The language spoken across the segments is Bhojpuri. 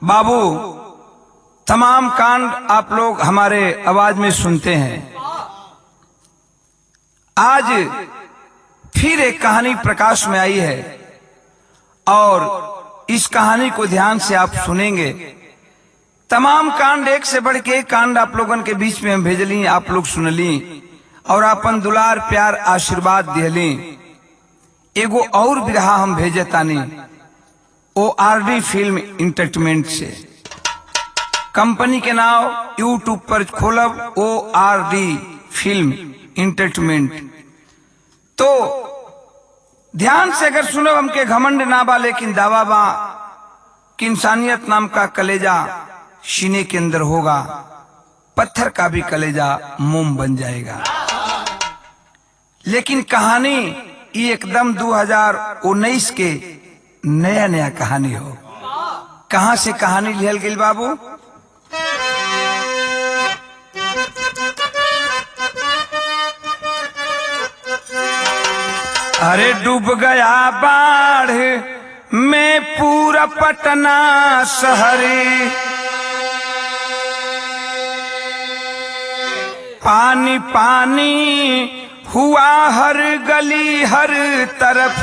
बाबू तमाम कांड आप लोग हमारे आवाज में सुनते हैं। आज फिर एक कहानी प्रकाश में आई है और इस कहानी को ध्यान से आप सुनेंगे। तमाम कांड एक से बढ़ के एक कांड आप लोगन के बीच में हम भेजली, आप लोग सुनली और अपन दुलार प्यार आशीर्वाद दिहली। एगो और बिरहा हम भेजतानी ORD फिल्म इंटरटेनमेंट से। कंपनी के नाम यूट्यूब पर खोलब ORD फिल्म इंटरटेनमेंट। तो ध्यान से अगर सुनो, हमके घमंड ना बा लेकिन दावा बा कि इंसानियत नाम का कलेजा सीने के अंदर होगा, पत्थर का भी कलेजा मोम बन जाएगा। लेकिन कहानी ये एकदम 2019 के नया कहानी हो। कहां से कहानी लिहल गई बाबू? अरे डूब गया बाढ़ में पूरा पटना शहरी, पानी पानी हुआ हर गली हर तरफ,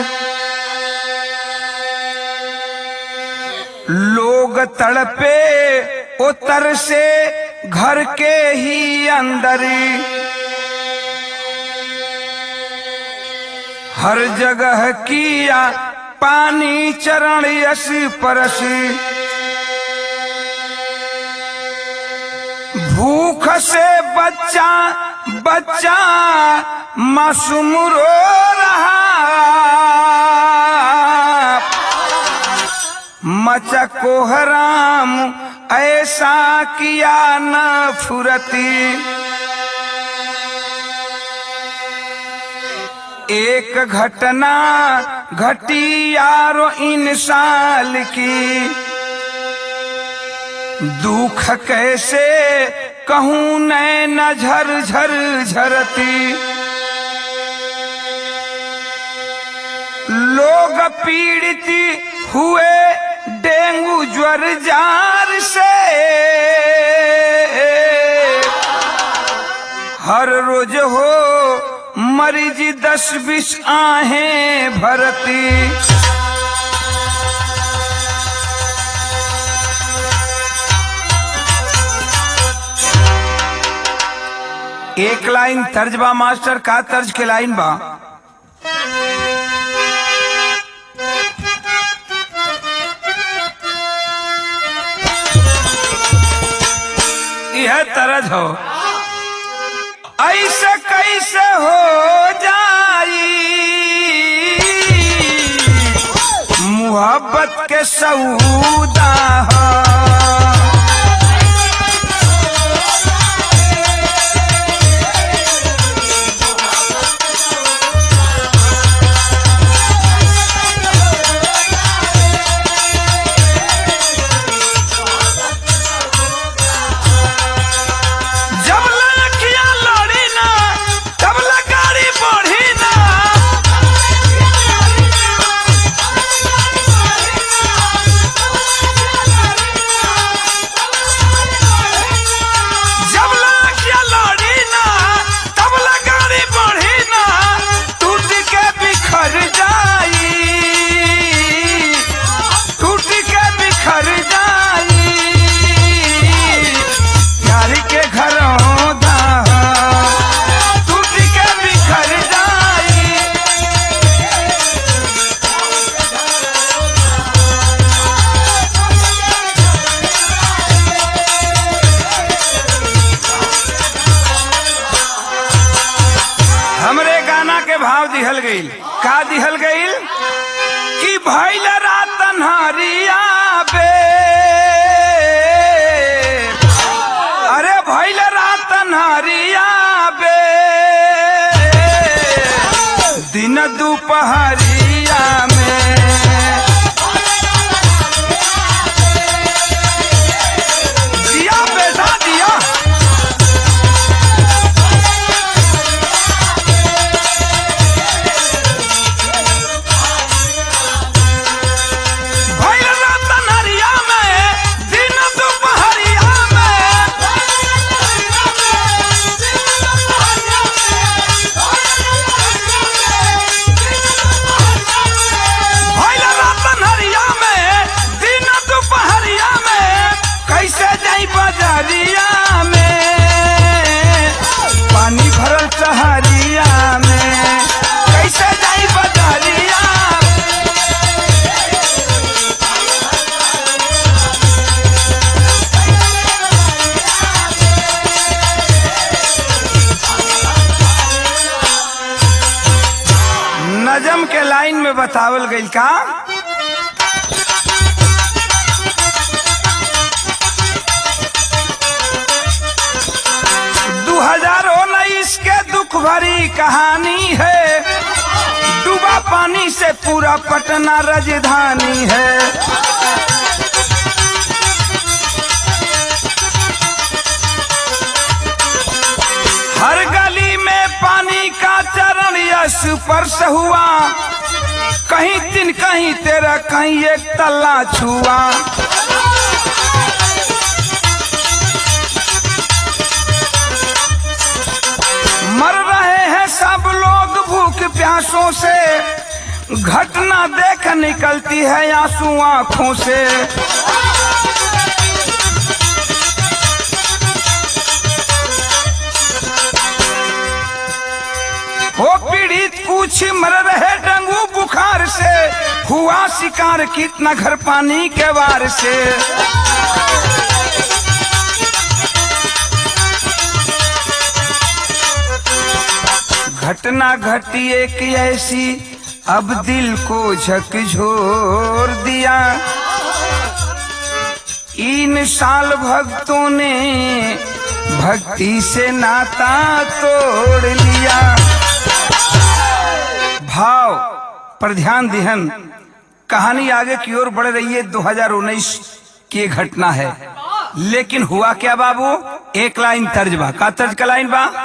लोग तड़पे उतर से घर के ही अंदर, हर जगह किया पानी चरण यश परश, भूख से बच्चा बच्चा मासूम रो रहा, मचा कोहराम ऐसा किया न फुरती, एक घटना घटी यारो इन साल की, दुख कैसे कहूं नैन झर झर झरती, लोग पीड़ित हुए डेंगू ज्वर जार से, हर रोज हो मरीज 10-20 आहें भरती, एक लाइन तर्ज बा मास्टर। का तर्ज के लाइन बा? यह तर्ज हो, ऐसे कैसे हो जाई मोहब्बत के सौदा हो, दिहल गईल। का दिहल गईल कि भइल रात अन्हरिया बे, अरे भइल रात अन्हरिया बे, दिन दोपहरिया में, दिया बेटा दिया, भइल रात अन्हरिया में नजम के लाइन में बतावल गई का 2019 के दुख भरी कहानी है। डूबा पानी से पूरा पटना राजधानी है। हर गली में पानी का चरण यश स्पर्श हुआ। कहीं तीन कहीं तेरा कहीं एक तल्ला छुआ। मर रहे हैं सब लोग भूख प्यासों से। घटना देख निकलती है आंसू आंखों से। वो पीड़ित कुछ मर रहे डेंगू बुखार से। हुआ शिकार कितना घर पानी के वार से। घटना घटी एक ऐसी अब दिल को झकझोर दिया। इन साल भक्तों ने भक्ति से नाता तोड़ लिया। भाव पर ध्यान दिहन। कहानी आगे की ओर बढ़ रही है। 2019 की घटना है। लेकिन हुआ क्या बाबू? एक लाइन तर्ज बा। का तर्ज का लाइन बा?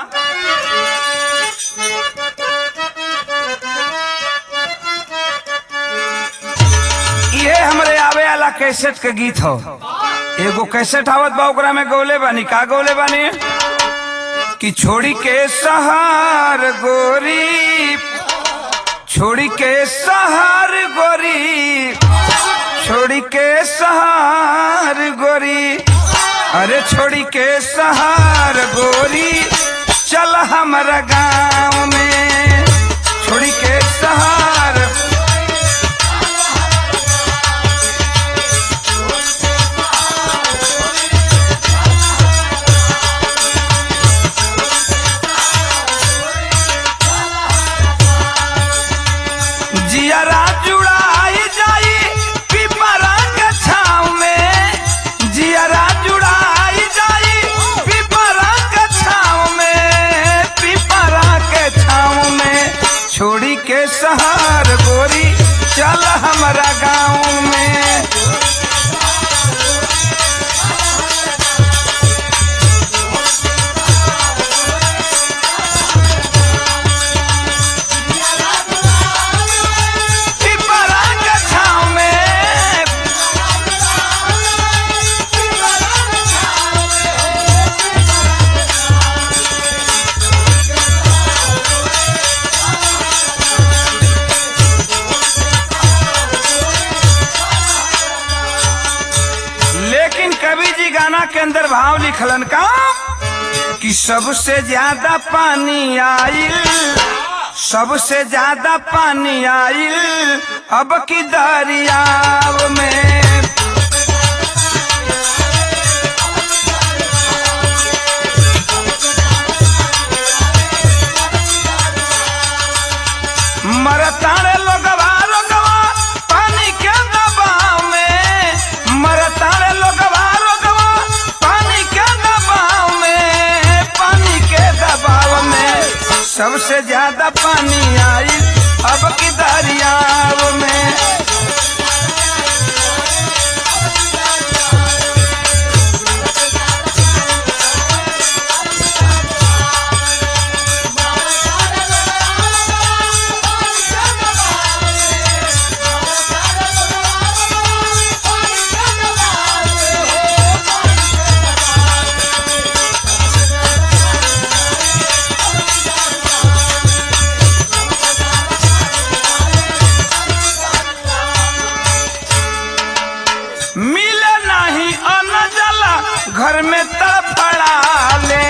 ये हमरे आवे वाला कैसेट के गीत हो। एगो कैसेट आवत बा, ओकरा में गौले बानी। का गौले बानी? कि छोड़ी के सहार गोरी, छोड़ी के सहार गोरी, छोड़ी के सहार गोरी, अरे छोड़ी के सहार गोरी, चल हमारा गाँव में। छोड़ी के सहार जियरा जुड़ाई जाई पिपरा के छाँव में। जियरा जुड़ाई जाई पिपरा के छाँव में। पिपरा के छाँव में छोड़ी के सहार गोरी, चल हमारा गाँव में। के अंदर भाव लिखलन का कि सबसे ज्यादा पानी आइल, सबसे ज्यादा पानी आइल अब की दरियाव में। मरतारे लोगवा लोगवा पानी के दबाव में। मरतारे लोगवा सबसे ज्यादा पानी आई अब की दरियाव में। घर में तड़फड़ा ले,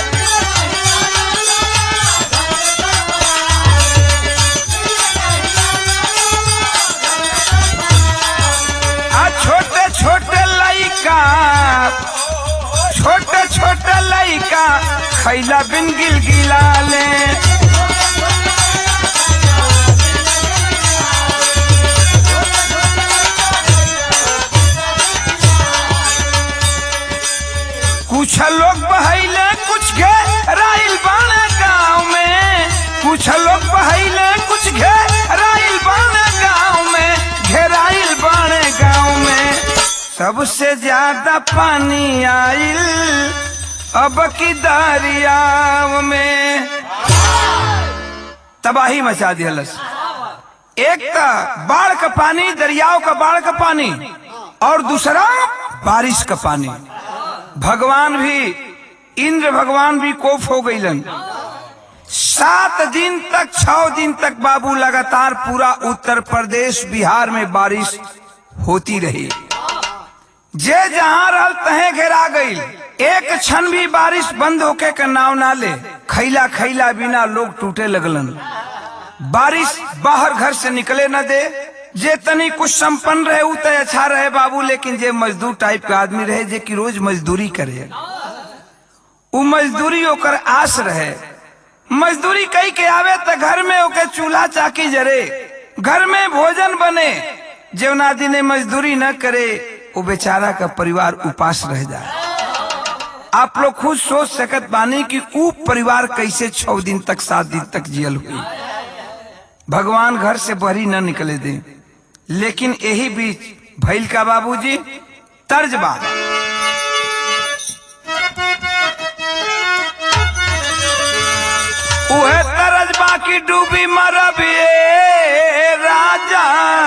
आ छोटे छोटे लइका, छोटे छोटे लइका खैला बिन गिलगिला ले। सबसे ज्यादा पानी आइल अब की दरियाव में, तबाही मचा दिहलस। एक तो बाढ़ का पानी, दरियाव का बाढ़ का पानी, और दूसरा बारिश का पानी। भगवान भी, इंद्र भगवान भी कोफ हो गईलन। 7 दिन तक 6 दिन तक बाबू लगातार पूरा उत्तर प्रदेश बिहार में बारिश होती रही। जे जहां रहल तहे घेरा गई। एक क्षण भी बारिश बंद होके का नाव ना ले। खैला खैला बिना लोग टूटे लगलन। बारिश बाहर घर से निकले न दे। जे तनी कुछ संपन्न रहे उ तो अच्छा रहे बाबू, लेकिन जे मजदूर टाइप का आदमी रहे जे कि रोज मजदूरी करे, उ मजदूरी ओकर आस रहे। मजदूरी कई के आवे तो घर में ओके चूल्हा चाकी जरे, घर में भोजन बने। जवना दिने मजदूरी न करे वो बेचारा का परिवार उपास रह जाए। आप लोग खुद सोच सकत बानी कि उ परिवार कैसे 6 दिन तक 7 दिन तक जियल हुई। भगवान घर से बहरी न निकले दे। लेकिन यही बीच भैल का बाबूजी तर्जबा, उहे तर्जबा की डूबी मरबिए राजा,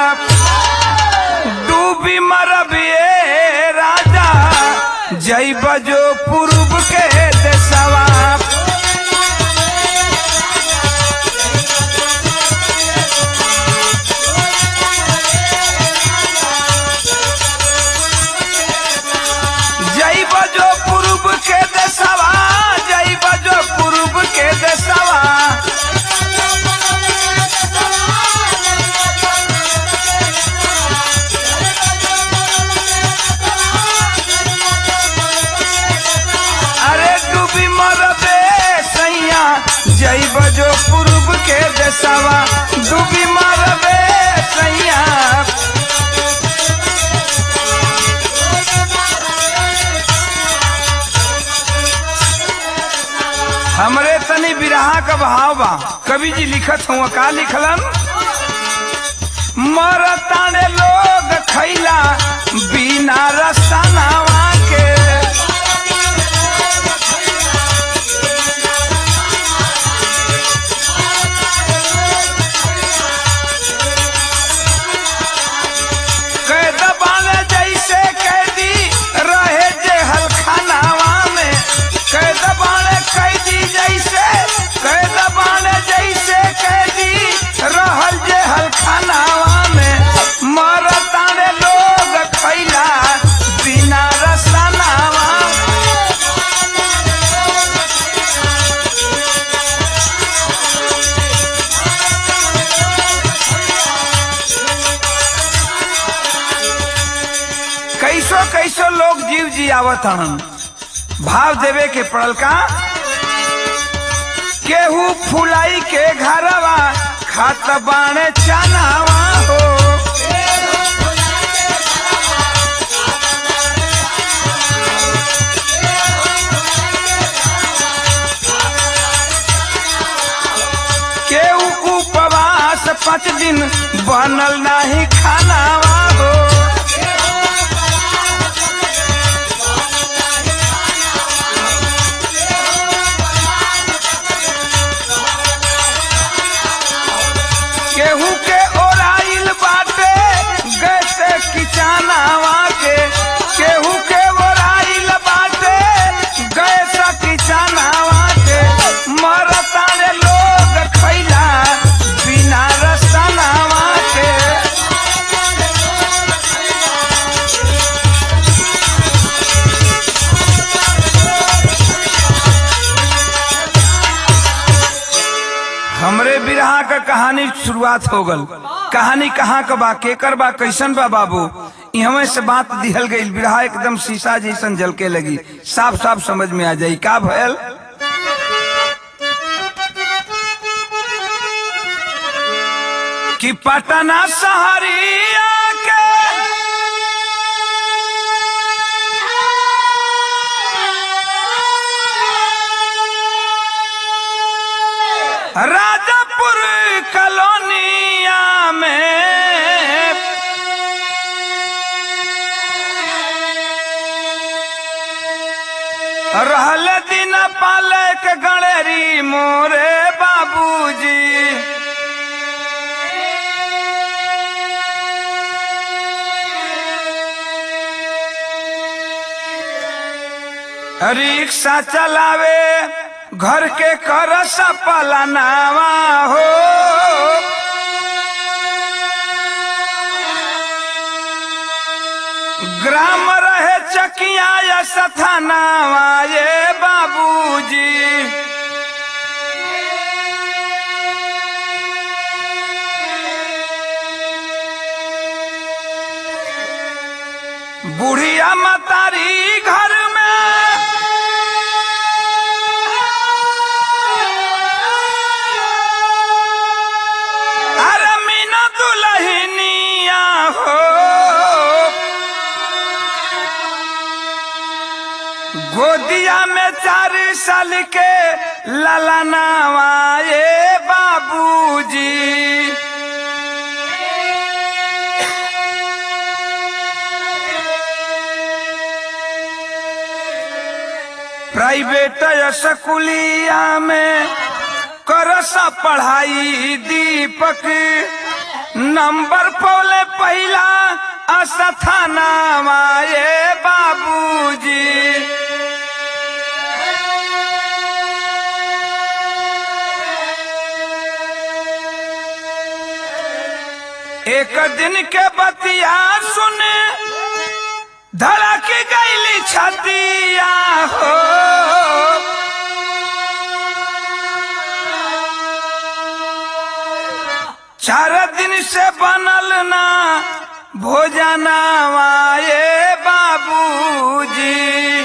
डूबी मरबिए राजा, जय बजो पूर्व के देशवा। जय बजो पूर्व के देशवा, जय बजो पूर्व के देशवा। अरे डूबी मरबे सैया, जय बजो पूर्व के देशवा, डूबी मरबे सैया। हमरे तनी बिरहा का भाव बा। कवि जी लिखत हुआ का लिखलन, मरताने लोग खैला बिना रसनावा के, कैद बाने जैसे कैदी रहे जे हलखानावा में, कैद बाने कैदी जैसे, कैद बाने जैसे कैदी रहल जे हलखानावा में। मरताने लोग खैला बिना रसनावा। कैसो कैसो लोग जीव जियावत हन। भाव देवे के पड़ल का, केहू फुलाई के घरवा खात बाणे चनावा हो। केहू उपवास 5 दिन बनल नाही खानावा हो। केहू के ओराइल बाटे गैसे किचानावा के, केहू के ओराइल बाटे गैसा किचानावा के। मरताने लोग खैला बिना रसनावा के। हमरे बिरहा का कहानी शुरुआत हो गल। कहानी कहाँ का बा, केकर बा, कैसन बा बाबू, इहवे से बात दिहल गई। बिरहा एकदम शीशा जैसन झलके लगी, साफ साफ समझ में आ जाई का भयल। कि पटना शहरिया के राजापुर कॉलोनिया में लेक गणेरी मोरे बाबूजी। रिक्शा चलावे घर के कर सपलनावा हो। ग्राम रहे चकिया या सथानावा ये बाबूजी। बुढ़िया मतारी घर में अरे मीना दुल्हनिया हो। गोदिया में 4 साल के ललनावा ये बाबूजी। प्राइवेट स्कूलिया में करसा पढ़ाई दीपक। नंबर पौले पहला असथानावा ये बाबूजी। एक दिन के बतिया सुने धड़क गईली छतिया हो। चार दिन से बनल ना भोजनावा ये बाबूजी।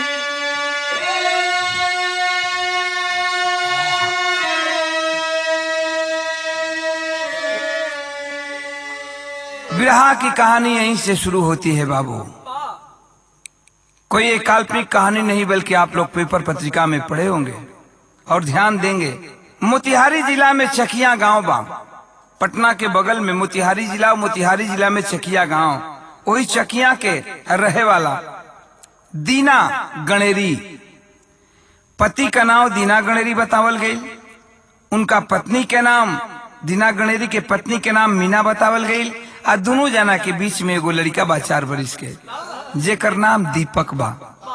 विरहा की कहानी यहीं से शुरू होती है बाबू। कोई एक काल्पनिक कहानी नहीं बल्कि आप लोग पेपर पत्रिका में पढ़े होंगे और ध्यान देंगे। मोतिहारी जिला में चकिया गांव बा। पटना के बगल में मोतिहारी जिला, मोतिहारी जिला में चकिया गांव। वही चकिया के रहे वाला दीना गणेरी, पति का नाम दीना गणेरी बतावल गई। उनका पत्नी के नाम दीना गणेरी के पत्नी के नाम मीना बतावल गई। आ दोनों जना के बीच में एगो लड़का बा 4 बरिस के, जेकर नाम दीपक बा।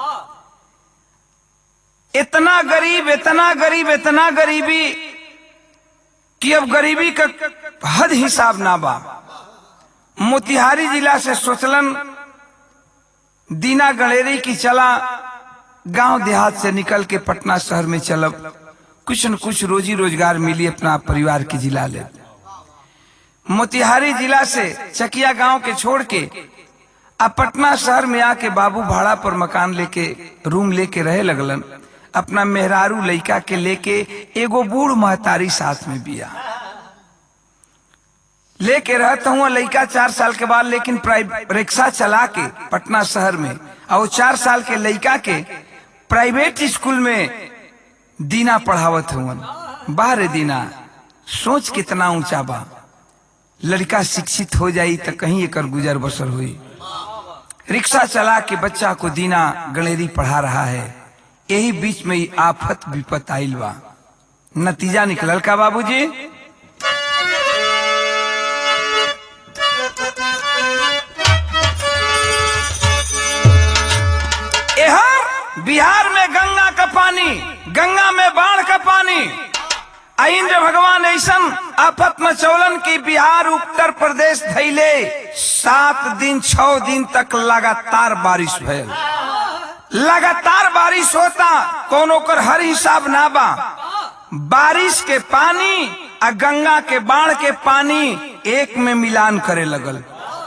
इतना गरीब, इतना गरीब, इतना गरीबी कि अब गरीबी का हद हिसाब ना बा। मोतिहारी जिला से सोचलन दीना गणेरी की चला गांव देहात से निकल के पटना शहर में चलब, कुछ न कुछ रोजी रोजगार मिली, अपना परिवार की जिला ले। मोतिहारी जिला से चकिया गांव के छोड़ के अब पटना शहर में आके बाबू भाड़ा पर मकान लेके रूम लेके रहे लगलन। अपना मेहरारू लड़का के लेके एगो बूढ़ महतारी साथ में बिया लेके रहता हुआ लड़का 4 साल के बाद, लेकिन रिक्शा चला के पटना शहर में और 4 साल के लड़का के प्राइवेट स्कूल में दीना पढ़ावत हुआ। बाहर दीना सोच कितना ऊंचा बा। लड़का शिक्षित हो जाई तो कहीं एकर गुजर बसर हुई। रिक्शा चला के बच्चा को दीना गणेरी पढ़ा रहा है। यही बीच में ही आफत विपत आइल बा। नतीजा निकलल का बाबूजी? बिहार में गंगा का पानी, गंगा में बाढ़ का पानी। इंद्र भगवान ऐसन आफत मचौलन की बिहार उत्तर प्रदेश धैले 7 दिन 6 दिन तक लगातार बारिश भइल। लगातार बारिश होता, कोनो कर हर हिसाब ना बा। बारिश के पानी आ गंगा के बाढ़ के पानी एक में मिलान करे लगल।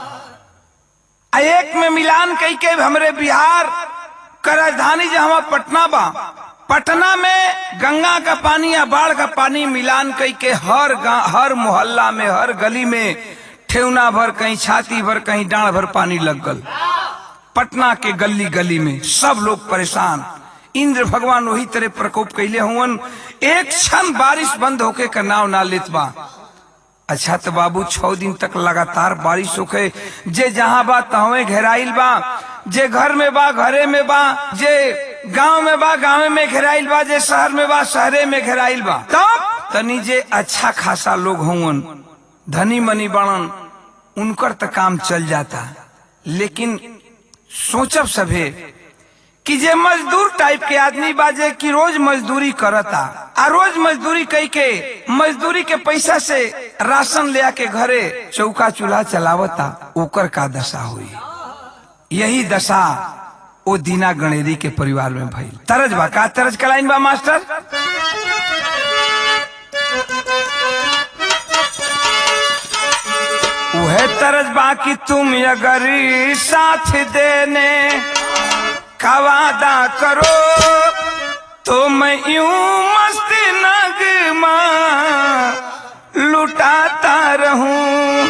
एक में मिलान कई के हमरे बिहार का राजधानी जहां पटना बा, पटना में गंगा का पानी या बाढ़ का पानी मिलान कई के हर मोहल्ला में, हर गली में ठेवना भर, कहीं छाती भर, कहीं डांड भर पानी लग गल। पटना के गली गली में सब लोग परेशान। इंद्र भगवान वही तरह प्रकोप कैले हुवन। एक क्षण बारिश बंद होके का नाव ना लेत बा। अच्छा तो बाबू 6 दिन तक लगातार बारिश होके, जे जहां बा तहवे घेराइल बा, जे घर में बा घरे में बा, जे गांव में बा गांव में घेराइल बा, जे शहर में बा शहरे में घेराइल बा। तब तनी जे अच्छा खासा लोग होवन, धनी मनी बनन, उनकर तो काम चल जाता। लेकिन सोचब सभे कि जे मजदूर टाइप के आदमी बाजे कि रोज मजदूरी करता, आ रोज मजदूरी कई के मजदूरी के पैसा से राशन ले आके घरे चौका चूल्हा चलावता, ओकर का दशा हुई। यही दशा ओ दीना गणेरी के परिवार में भइल। तरज बा का तरज कलाइन बा मास्टर? वह तरज बा कि तुम अगर साथ देने का वादा करो तो मैं यूं मस्त नगमा लुटाता रहूं।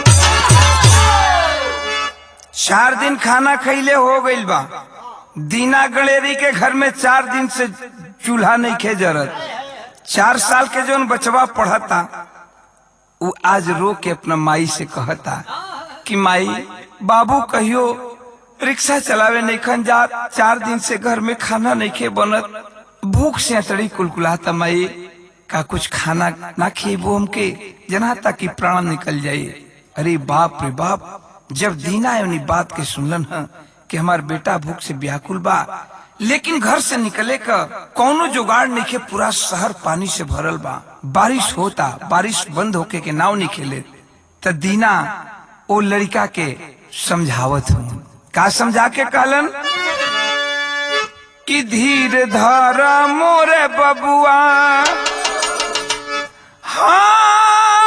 4 दिन खाना खैले हो गइल बा। दीना गणेरी के घर में 4 दिन से चूल्हा नहीं खे जरत। 4 साल के जोन बचवा पढ़ता, वो आज रो के अपना माई से कहता कि माई बाबू कहियो रिक्शा चलावे नहीं खन जा, 4 दिन से घर में खाना नहीं खे बनत, भूख से अतड़ी कुलकुलाता। माई का कुछ खाना ना खेबो हमके, जना ताकि प्राण निकल जाए। अरे बाप रे बाप, जब दीना उन्हीं बात के सुनलन है कि हमार बेटा भूख से व्याकुल बा, लेकिन घर से निकले का कौनो जुगाड़ नहीं खे। पूरा शहर पानी से भरल बा, बारिश होता, बारिश बंद होके के नाव नहीं खेले। तो दीना ओ लड़का के समझावत हूँ। का समझा के कहलन कि धीर धर मोरे बबुआ, हाँ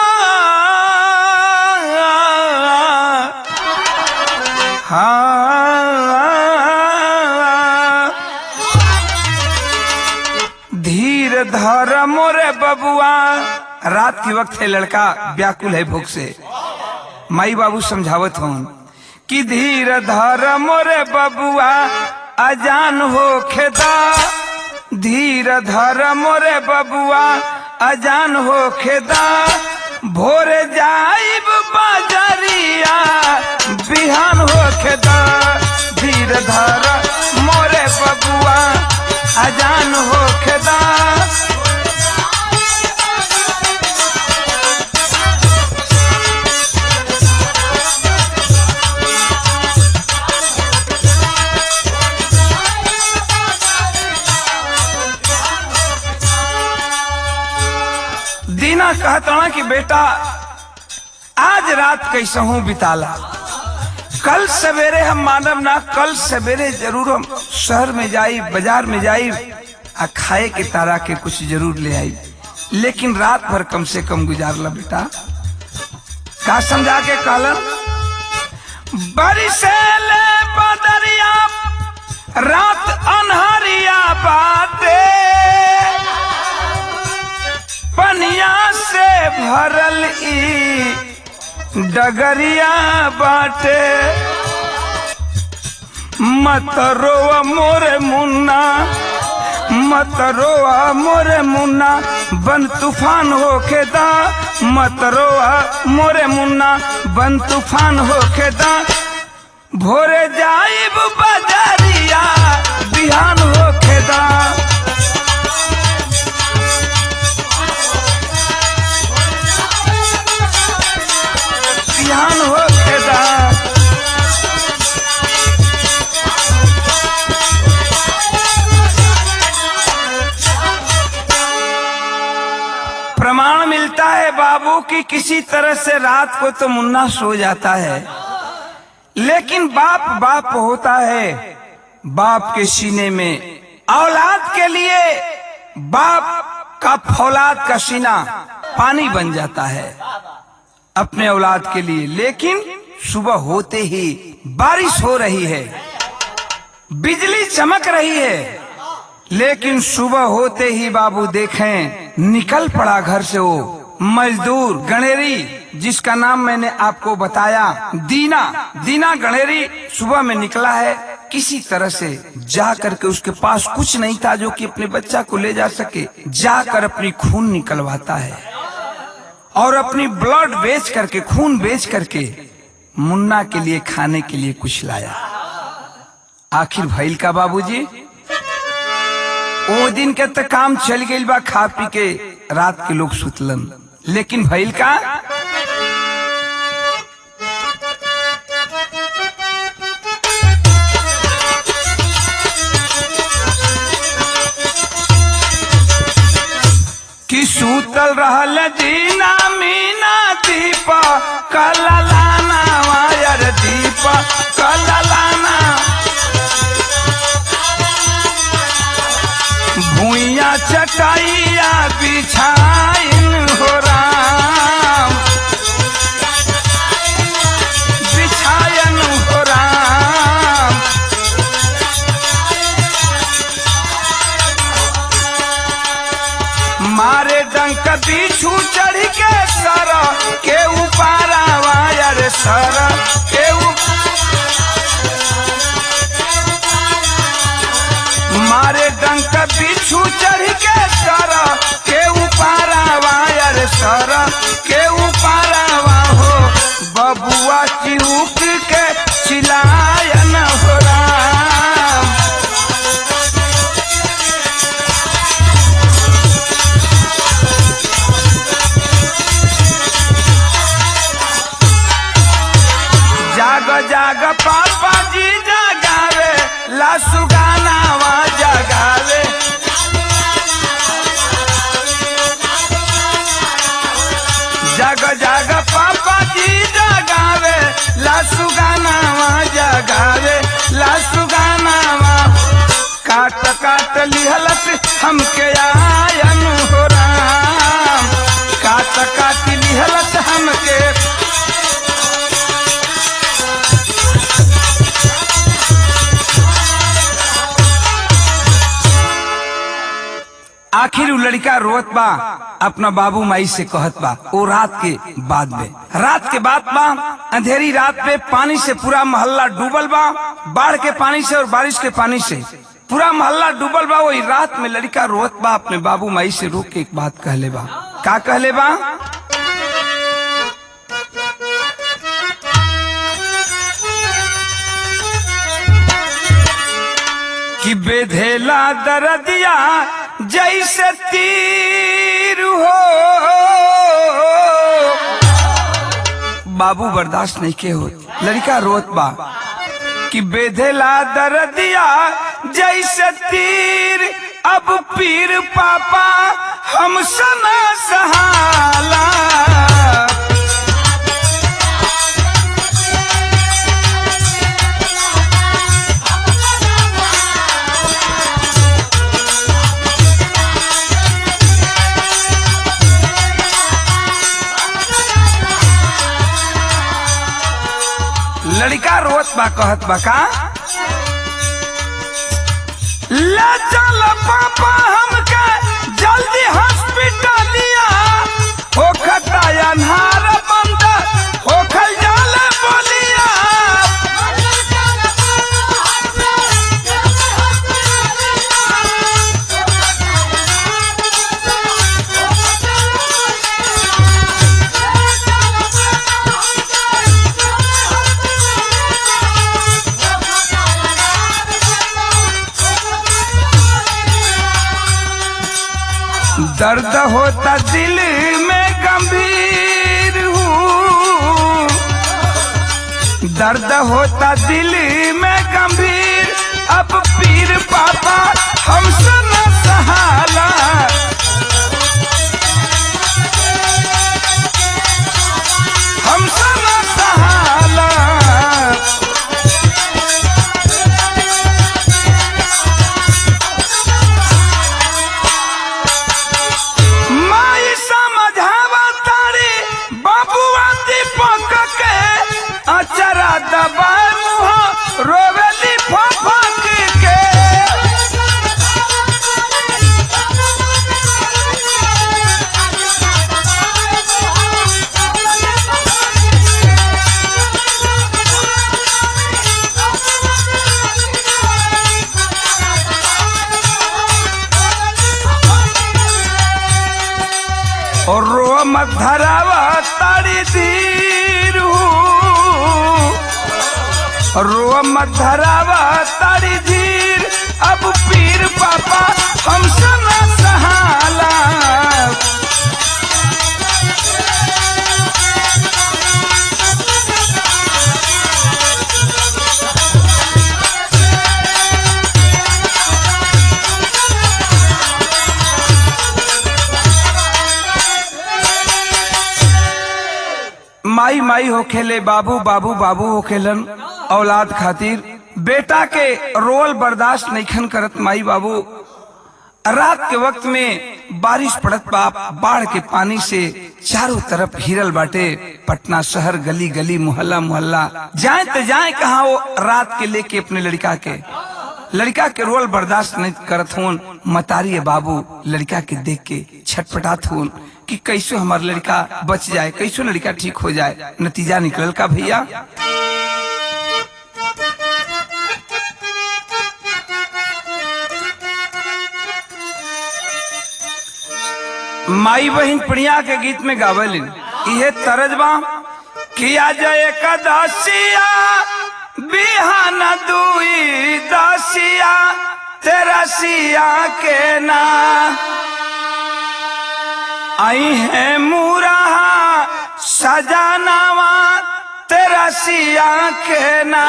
धीर धर मोरे बबुआ। रात के वक्त है, लड़का व्याकुल है भूख से। माई बाबू समझावत हूँ कि धीर धर मोरे बबुआ, अजान हो खेदा। धीर धर मोरे बबुआ, अजान हो खेदा। भोरे जाइब बाजरिया, बिहान हो खेदा। धीर धर मोरे बबुआ, अजान हो खेदा। दीना कहता ना कि बेटा आज रात कैसे हूं बिताला, कल सवेरे हम मानव ना, कल सवेरे जरूर हम शहर में जाई, बाजार में जाई, आ खाए के तारा के कुछ जरूर ले आई, लेकिन रात भर कम से कम गुजार ला बेटा। का समझा के कहलन? बरिसेले बदरिया, रात अन्हरिया बाटे, पनिया से भरल ई डगरिया बाटे। मत रोआ मोरे मुन्ना, मत रोआ मोरे मुन्ना, बन तूफान होके दा। मत रोआ मोरे मुन्ना, बन तूफान होके दा। भोरे जाइब बाजारिया, बिहान होके दा। बिहान होके दा। प्रमाण मिलता है बाबू कि किसी तरह से रात को तो मुन्ना सो जाता है, लेकिन बाप बाप होता है। बाप के सीने में औलाद के लिए बाप का फौलाद का सीना पानी बन जाता है अपने औलाद के लिए। लेकिन सुबह होते ही बारिश हो रही है, बिजली चमक रही है, लेकिन सुबह होते ही बाबू देखें निकल पड़ा घर से वो मजदूर गणेरी, जिसका नाम मैंने आपको बताया दीना। दीना गणेरी सुबह में निकला है, किसी तरह से जा करके, उसके पास कुछ नहीं था जो कि अपने बच्चा को ले जा सके, जाकर अपनी खून निकलवाता है और अपनी ब्लड बेच करके, खून बेच करके मुन्ना के लिए खाने के लिए कुछ लाया। आखिर भइल का बाबूजी? ओ दिन के तो काम चल गई बा, खा पी के रात के लोग सुतलन, लेकिन भइल का कि सूतल रहल जीना मीना दीपा कललाना वायर दीपा कललाना भुइया चटाइया बिछाइन हो राम बिछायन हो राम। मारे डंक बिछू चढ़ के सर के उपारा वायर सर के मारे डंक बिछू चढ़ के सर के उपारा वायर सर के उपारा हो बबुआ चिहुक के चिलायन हो राम। जाग जाग पापा जी जगावे ला सुगाना वा जगावे जग जग पापा जी जगावे ला सुगाना वा जगावे ला सुगाना वा काट काट लिहलत हमके आयन हो राम काट काट लिहलत हमके। आखिर उ लड़का रोत बा अपना बाबू माई से कहत बा वो रात के बाद बा अंधेरी रात पे पानी से पूरा मोहल्ला डूबल बा, बाढ़ के पानी से और बारिश के पानी से पूरा मोहल्ला डूबल बा। वही रात में लड़का रोत बा अपने बाबू माई से रोक के एक बात कहले बा। का कहले बा कि बेधेला दर्दिया जैसे तीर हो बाबू बर्दाश्त नहीं के हो। लड़का रोत बा कि बेधेला दर्दिया जैसे तीर अब पीर पापा हमसे न सहाला। लड़का रोत बा कहत बा का ले चल पापा हमके जल्दी हॉस्पिटलिया होखता अन्हार बंद होखल जाले बोलिया। दर्द होता दिल में गंभीर हूँ दर्द होता दिल में गंभीर अब पीर पापा हमसे न सहाला। हमसे न सहाला अचरा दबाए मुँह रोवेली फफक के। और रो मत धरावा तारी धीर रो मत धरावा तारी धीर अब पीर पापा हमसे न सहाला। माई माई होखेले, बाबू बाबू बाबू होखेलन। औलाद खातिर बेटा के रोल बर्दाश्त नईखन करत माई बाबू। रात के वक्त में बारिश पड़त बाप, बाढ़ के पानी से चारों तरफ घिरल बाटे पटना शहर, गली गली मोहल्ला मोहल्ला। जाए तो जाए कहाँ वो रात के लेके अपने लड़का के रोल बर्दाश्त नहीं करत होन। मतारी है बाबू लड़का के देख के छटपटात होन कि कैसे हमार लड़का बच जाए, कैसे लड़का ठीक हो जाए। नतीजा निकलल का भैया, माई बहन प्रिया के गीत में गावलिन इहे तरजबा कि आज एकादशिया बिहान दुई दसिया तेरसिया के ना आई है मुराहा सजानावा तेरसिया के ना।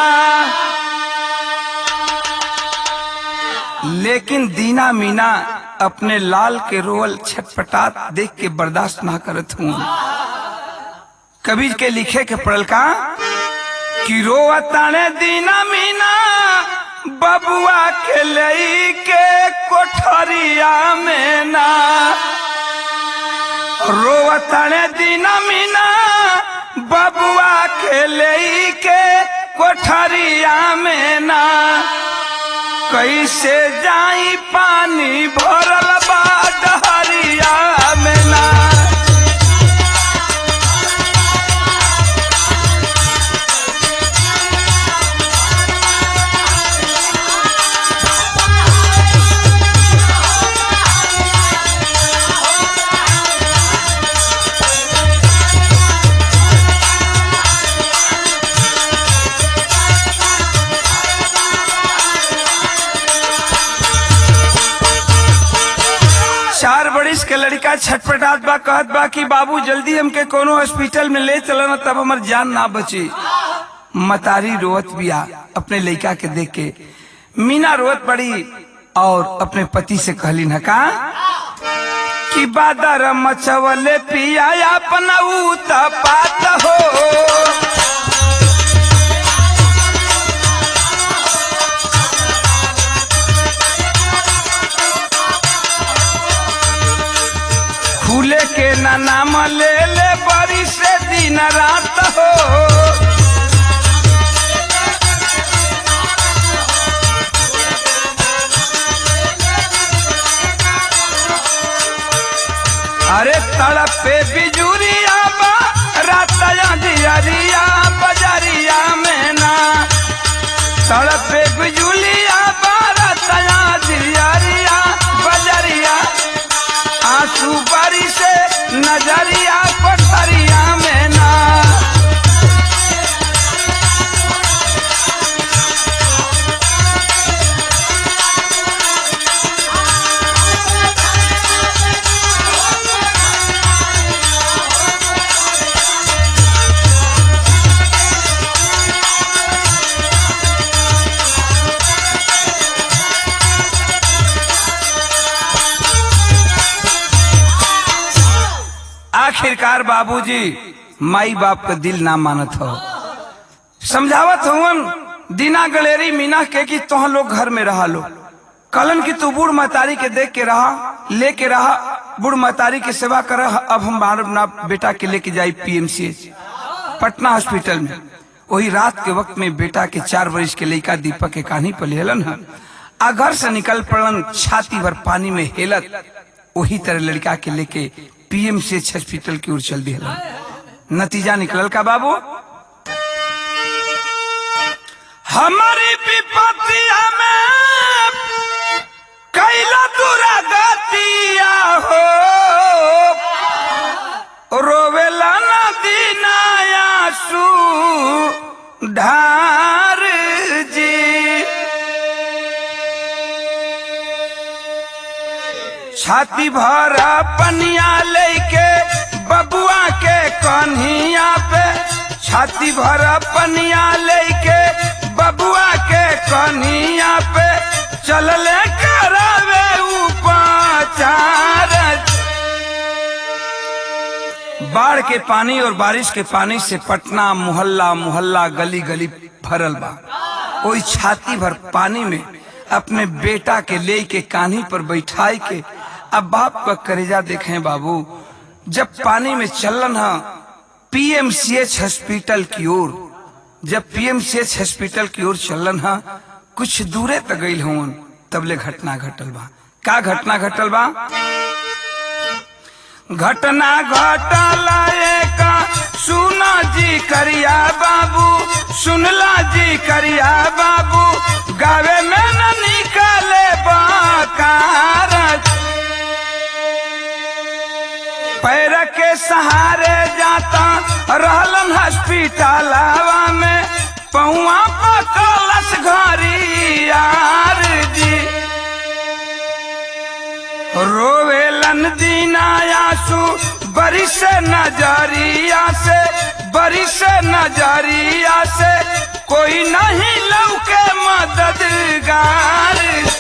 लेकिन दीना मीना अपने लाल के रोल छटपटात देख के बर्दाश्त ना करत हूँ। कबीर के लिखे के पड़ल का कि रोवताने दीना मीना बबुआ के लई के कोठरिया में ना। रोवताने दीना मीना बबुआ के लई के कोठरिया में ना। कैसे जाई पानी भरल बा डहरिया में ना। के लड़का छटपटात बा, कहत बा कि बाबू जल्दी हमके कोनो हॉस्पिटल में ले चलना तब हमार जान ना बची। मतारी रोवत बिया अपने लड़का के देख के। मीना रोवत पड़ी और अपने पति से कहली न का कि बादर मचवले पिया अपना पात हो। फूले के ना नाम ले ले बड़ी से दिन रात हो। अरे तड़प पे बिजुरिया बा रात दियरिया बजरिया में ना। तड़प पे बिजुलिया बा रात दियरिया बजरिया। आंसू बारी से नजरिया कोठरिया में ना। आखिरकार बाबूजी माई बाप का दिल ना मानत हो। समझावत हुवन दीना गलेरी मीना के कि तुह लोग घर में रहा लो। कलन की तू बूढ़ महतारी के देख के रहा, लेके रहा, बूढ़ महतारी की सेवा कर। अब हम अपना बेटा के लेके जाई पीएमसीएच पटना हॉस्पिटल में। वही रात के वक्त में बेटा के 4 वर्ष के लड़का दीपक के कान्ही पर लेलन है। आ घर से निकल पड़न छाती भर पानी में हेलत। वही तरह लड़का के लेके पीएमसीएच हॉस्पिटल की ओर चल दिया। नतीजा निकलल का बाबू, हमारी विपत्तिया में कैला दुरागतिया हो। रोवेला नदी नायासू ढार जी। छाती भर पनिया लेके बबुआ के कन्हिया पे, छाती भर पनिया लेके बबुआ के कन्हिया पे, चलले करावे उपचार। बाढ़ के पानी और बारिश के पानी से पटना मोहल्ला मोहल्ला गली गली भरल बा। कोई छाती भर पानी में अपने बेटा के ले के कान्ही पर बैठाई के अब बाप का करेजा देखें बाबू। जब पानी में चलन है पीएमसीएच हॉस्पिटल की ओर, जब पीएमसीएच हॉस्पिटल की ओर चलन है कुछ दूरे तक गई हूं तबले घटना घटल बा। का घटना घटल बा? घटना घटल एक सुना जी करिया बाबू, सुनला जी करिया बाबू, गावे में न निकाले बाकार। पैर के सहारे जाता रहलन हॉस्पिटलवा में, पहुआ पकलस घरी यार जी। रोवेलन दीना आंसू बारिश नजरिया से, बारिश नजरिया से, कोई नहीं लौके मददगार।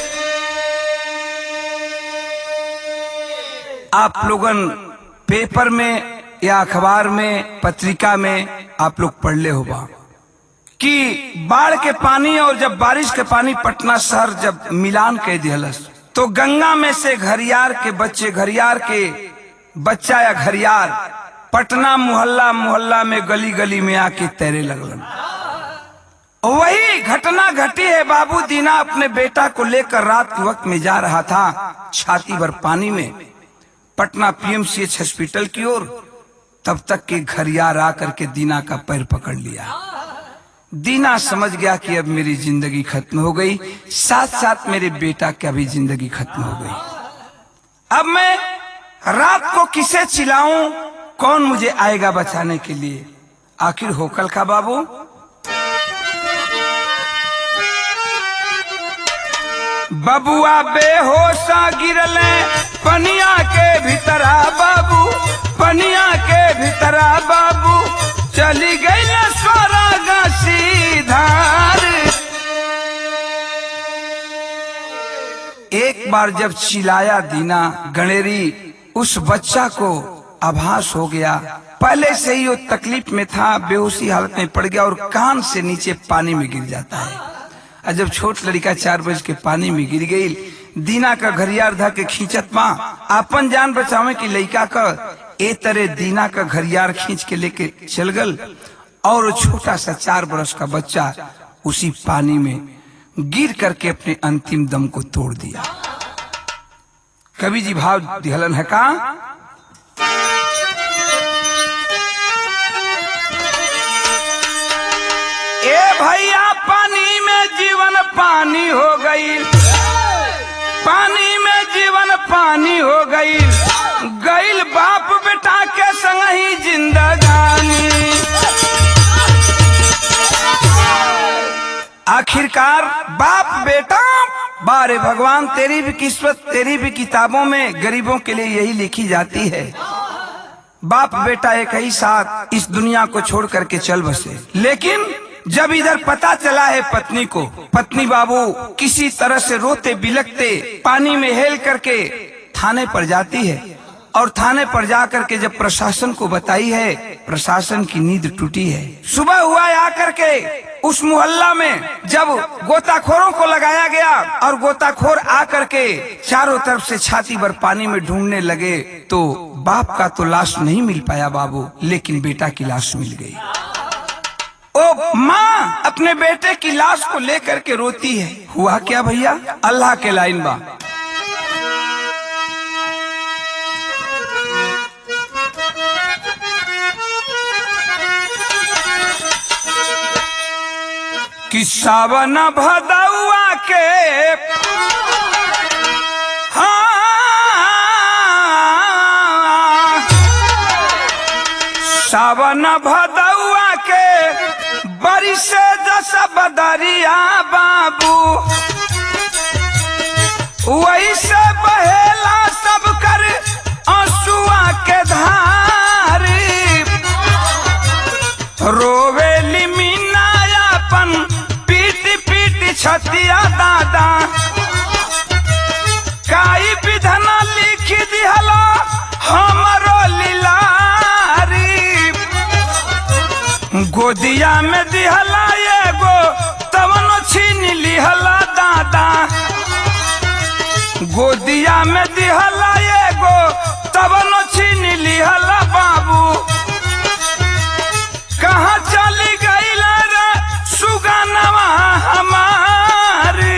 आप लोगन पेपर में या अखबार में पत्रिका में आप लोग पढ़ ले होगा कि बाढ़ के पानी और जब बारिश के पानी पटना शहर जब मिलान कह दिहलस तो गंगा में से घरियार के बच्चे, घरियार के बच्चा या घरियार पटना मोहल्ला मोहल्ला में गली गली में आके तैरे लगलन। वही घटना घटी है बाबू। दीना अपने बेटा को लेकर रात के वक्त में जा रहा था छाती भर पानी में पटना पीएमसीएच हॉस्पिटल की ओर, तब तक के घरियार आकर के दीना का पैर पकड़ लिया। दीना समझ गया कि अब मेरी जिंदगी खत्म हो गई, साथ साथ मेरे बेटा की भी जिंदगी खत्म हो गई। अब मैं रात को किसे चिल्लाऊं, कौन मुझे आएगा बचाने के लिए? आखिर होकल का बाबू। बबुआ बेहोशा गिरले पनिया के भीतरा बाबू, पनिया के भीतरा बाबू, चली गई स्वर्ग सीधार। एक बार जब चिल्लाया दीना गणेरी, उस बच्चा को आभास हो गया पहले से ही वो तकलीफ में था, बेहोशी हालत में पड़ गया और कान से नीचे पानी में गिर जाता है। और जब छोट लड़का 4 बज के पानी में गिर गई, दीना का घरियार धा के खींचत माँ अपन जान बचावे की लड़का का ए तरह दीना का घरियार खींच के लेके चल गल और छोटा सा 4 बरस का बच्चा उसी पानी में गिर करके अपने अंतिम दम को तोड़ दिया। कवि जी भाव दिहलन है का? ए भैया पानी में जीवन पानी हो गई, पानी में जीवन पानी हो गई, गईल बाप बेटा के संग ही जिंदगानी। आखिरकार बाप बेटा, बारे भगवान तेरी भी किस्मत, तेरी भी किताबों में गरीबों के लिए यही लिखी जाती है। बाप बेटा एक ही साथ इस दुनिया को छोड़ करके चल बसे। लेकिन जब इधर पता चला है पत्नी को, पत्नी बाबू किसी तरह से रोते बिलखते पानी में हेल करके थाने पर जाती है और थाने पर जाकर के जब प्रशासन को बताई है, प्रशासन की नींद टूटी है। सुबह हुआ आकर के उस मोहल्ला में जब गोताखोरों को लगाया गया और गोताखोर आकर के चारों तरफ से छाती भर पानी में ढूंढने लगे तो बाप का तो लाश नहीं मिल पाया बाबू, लेकिन बेटा की लाश मिल गई। ओ माँ अपने बेटे की लाश को लेकर के रोती है। हुआ क्या भैया? अल्लाह के लाइन बा। कि सावन भदौआ के सावन भदौआ के बारिश जस बदरिया बाबू, वैसे बहेला सब रोवेली मीना अपन पीट पीट छतिया दादा काई विधना लिख दिहला हमरो लीलारी गोदिया में दिहला एगो तवनो छीन लिहला दादा गोदिया में दिहला एगो तवनो छीन लिहला बाबू कहाँ चली गई रे सुगनवा हमारी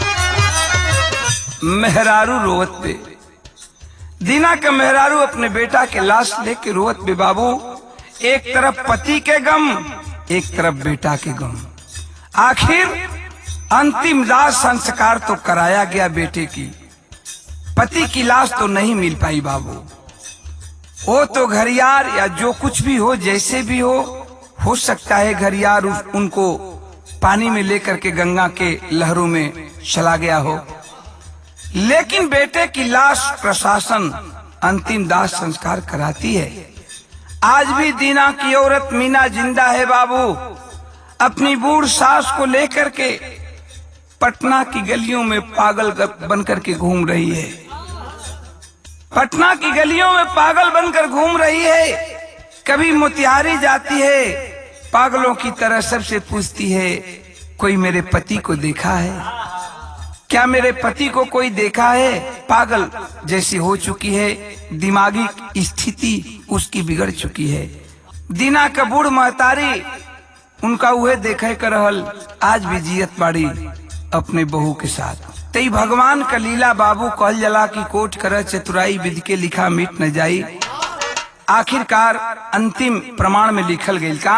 मेहरारू रोवत पे दीना का मेहरारू अपने बेटा के लाश लेके रोवत पे बाबू एक तरफ पति के गम एक तरफ बेटा के गम। आखिर अंतिम दाह संस्कार तो कराया गया बेटे की, पति की लाश तो नहीं मिल पाई बाबू। वो तो घरियार या जो कुछ भी हो जैसे भी हो सकता है घरियार उनको पानी में लेकर के गंगा के लहरों में चला गया हो, लेकिन बेटे की लाश प्रशासन अंतिम दाह संस्कार कराती है। आज भी दीना की औरत मीना जिंदा है बाबू, अपनी बूढ़ सास को लेकर के पटना की गलियों में पागल बनकर के घूम रही है, पटना की गलियों में पागल बनकर घूम रही है। कभी मोतिहारी जाती है, पागलों की तरह सबसे पूछती है कोई मेरे पति को देखा है, क्या मेरे पति को कोई देखा है। पागल जैसी हो चुकी है, दिमागी स्थिति उसकी बिगड़ चुकी है। दीना का बूढ़ महतारी उनका उहे देखे कर रहल आज भी जियत बाड़ी अपने बहू के साथ। तई भगवान का लीला बाबू कहल जला की कोट कर चतुराई विधि के लिखा मिट न जाई। आखिरकार अंतिम प्रमाण में लिखल गई का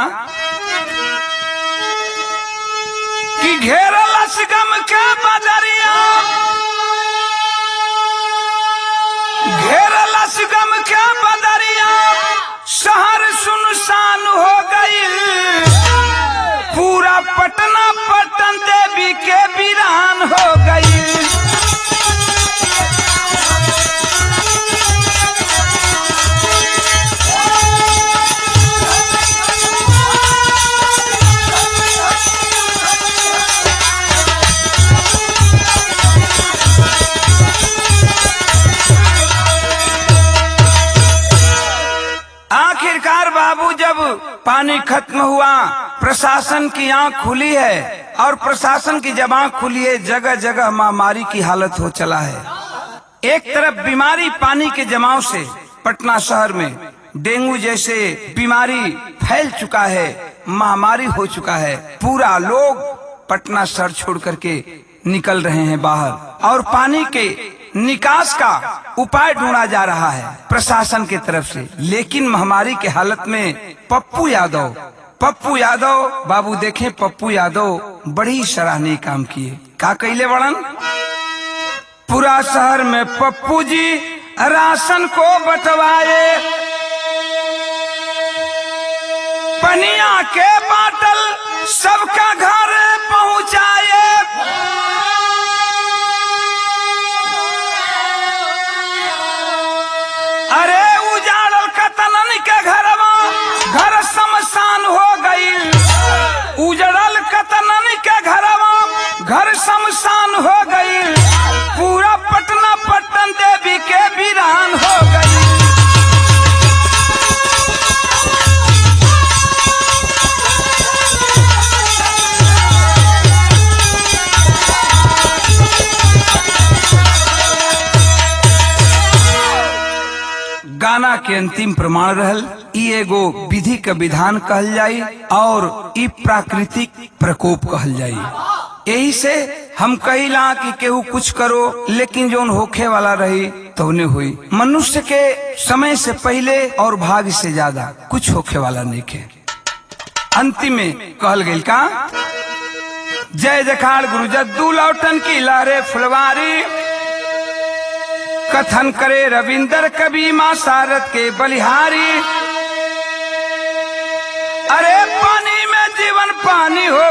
कि घेरल गम के बदरिया घेरल गम के बदरिया शहर सुनसान हो गई, पूरा पटना पटन देवी के वीरान हो गई। आखिरकार बाबू जब पानी खत्म हुआ, प्रशासन की आंख खुली है, और प्रशासन की जब आंख खुली है जगह जगह महामारी की हालत हो चला है। एक तरफ बीमारी पानी के जमाव से पटना शहर में डेंगू जैसे बीमारी फैल चुका है, महामारी हो चुका है, पूरा लोग पटना शहर छोड़ करके निकल रहे हैं बाहर, और पानी के निकास का उपाय ढूंढा जा रहा है प्रशासन की तरफ से। लेकिन महामारी के हालत में पप्पू यादव बाबू देखें, पप्पू यादव बड़ी सराहनीय काम किए। का कैले बड़न, पूरा शहर में पप्पू जी राशन को बंटवाए, पनिया के बाटल सबका घर पहुंचाए। अरे उजाड़ल कतनन के घर शमशान हो गई, उजड़ल कतनन के घर शमशान हो गई, पूरा पटना पटन देवी के वीरान हो गई। गाना के अंतिम प्रमाण रहल ई एगो विधि का विधान कहल जाई और ई प्राकृतिक प्रकोप कहल जाई। यही से हम कहिला कि केहू कुछ करो, लेकिन जोन होखे वाला रही तो उन्हें हुई। मनुष्य के समय से पहले और भाग्य से ज्यादा कुछ होखे वाला नहीं के। अंतिम में कहल गई का जय जखाड़ गुरु जद्दू लौटन की लहरे फुलवारी, कथन करे रविंदर कवि माँ सारद के बलिहारी। अरे पानी में जीवन पानी हो